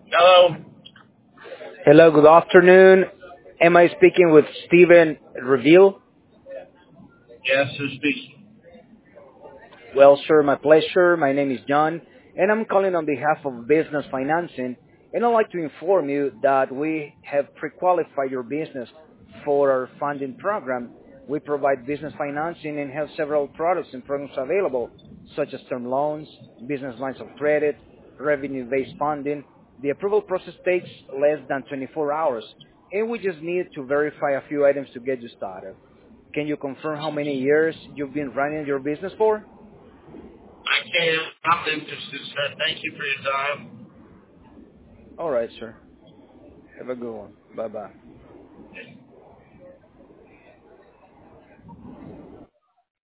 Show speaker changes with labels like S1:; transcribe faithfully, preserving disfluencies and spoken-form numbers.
S1: Hello.
S2: Hello, good afternoon. Am I speaking with Steven Reveal?
S1: Yes, who's speaking?
S2: Well, sir, my pleasure. My name is John, and I'm calling on behalf of Business Financing, and I'd like to inform you that we have pre-qualified your business for our funding program. We provide business financing and have several products and programs available, such as term loans, business lines of credit, revenue-based funding. The approval process takes less than twenty-four hours, and we just need to verify a few items to get you started. Can you confirm how many years you've been running your business for?
S1: I can't. I'm interested, sir. Thank you for your time.
S2: All right, sir. Have a good one. Bye-bye.